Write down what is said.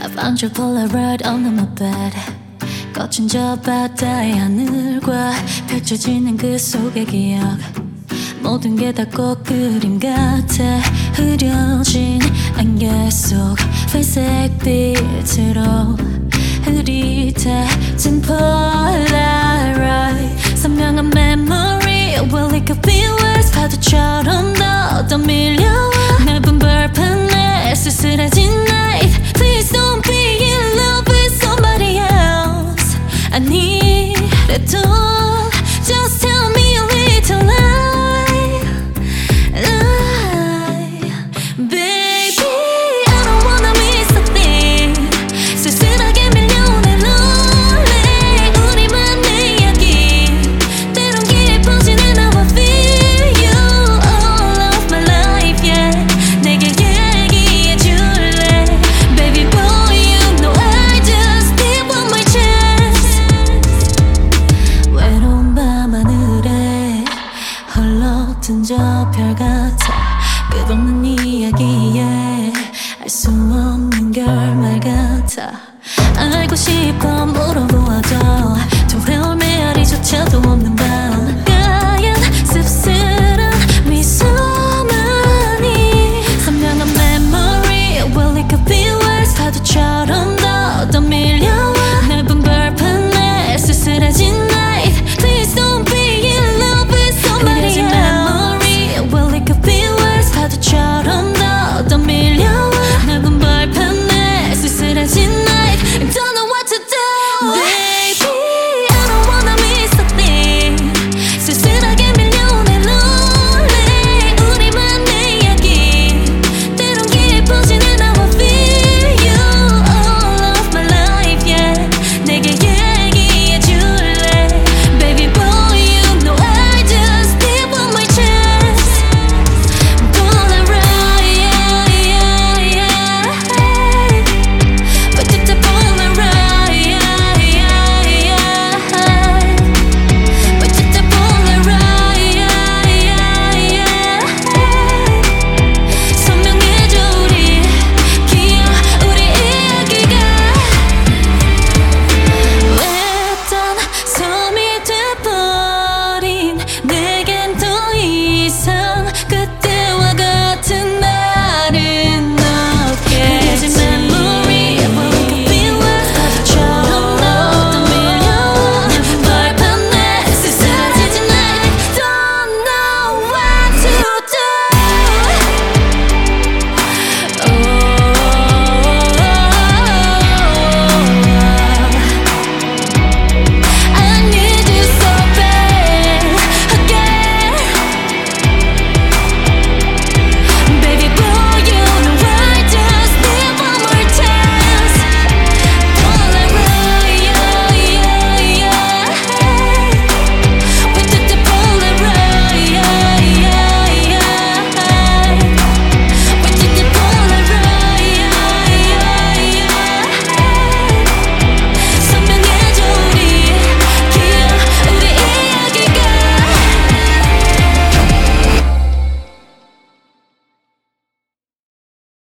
I found your Polaroid under my bed. 거친 저 바다의 하늘과 펼쳐지는 그 속의 기억. 모든 게 다 꼭 그림 같아. 흐려진 안개 속 회색 빛으로 흐릿해진 Polaroid. 선명한 memory. Well it could be worse. 파도처럼 더 떠밀려와 넓은 벌판에 쓸쓸해진 night. Please don't be in love with somebody else. 아니래도 just tell me a little lie, lie. Baby, I don't wanna miss a thing. 쓸쓸하게 밀려오는 lonely 우리만의 이야기. 때론 깊어지는 how I feel you all of my life, yeah. 내게 얘기해줄래. Baby boy, you know I just need one more chance. 외로운 밤하늘에 헐렁든 저 별 같아. 끝없는 이야기에 알 수 없는 결말 같아. 알고 싶어 물어보아도 돌아올 메아리조차도 없는 밤.